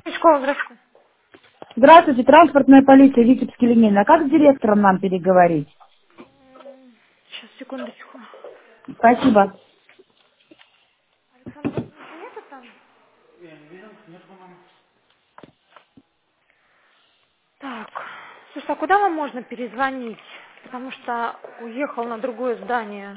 Школа, здравствуйте. Здравствуйте, транспортная полиция, Витебский линейный. А как с директором нам переговорить? Сейчас, секундочку. Спасибо. Александр, вас нету там? Так, слушай, а куда вам можно перезвонить? Потому что уехал на другое здание.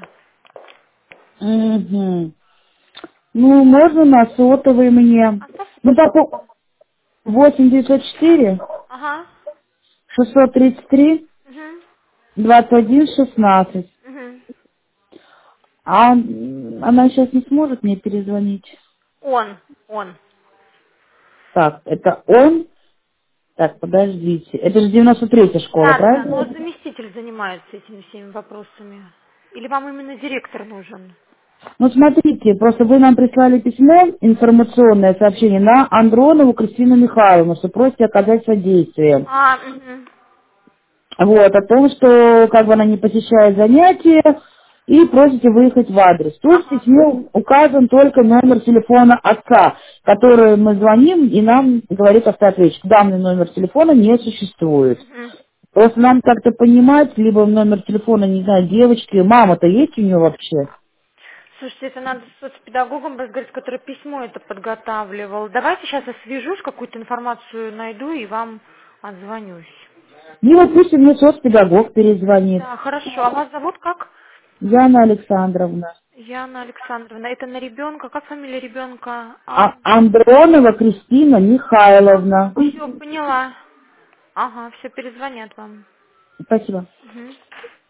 Угу. Ну, можно на сотовый мне. Оставьте, Ну, пожалуйста. 8 904 Ага. 633 Угу. 21 16. Угу. А она сейчас не сможет мне перезвонить. Он. Так, это он. Так, подождите. Это же 93-я школа, Да, но правильно? заместитель занимается этими всеми вопросами. Или вам именно директор нужен? Ну, смотрите, просто вы нам прислали письмо, информационное сообщение на Андронову Кристину Михайловну, что просите оказать содействие. Угу. Вот, о том, что как бы она не посещает занятия и просите выехать в адрес. Тут в Ага. письме указан только номер телефона отца, который мы звоним и нам говорит автоответчик. Данный номер телефона не существует. Угу. Просто нам как-то понимать, либо номер телефона, не знаю, девочки, мама-то есть у нее вообще? Слушайте, это надо с соцпедагогом разговаривать, который письмо это подготавливал. Давайте сейчас я свяжусь, какую-то информацию найду и вам отзвонюсь. И вот пусть мне соцпедагог перезвонит. Да, хорошо. А вас зовут как? Яна Александровна. Яна Александровна. Это на ребенка. Как фамилия ребенка? Андронова Кристина Михайловна. Все, поняла. Ага, все, перезвонят вам. Спасибо. Мгм.